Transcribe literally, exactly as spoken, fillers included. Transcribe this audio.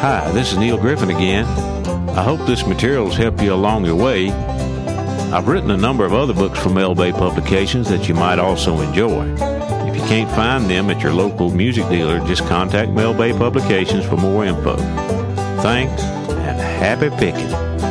Hi, this is Neil Griffin again. I hope this material has helped you along your way. I've written a number of other books for Mel Bay Publications that you might also enjoy. If you can't find them at your local music dealer, just contact Mel Bay Publications for more info. Thanks, and happy picking.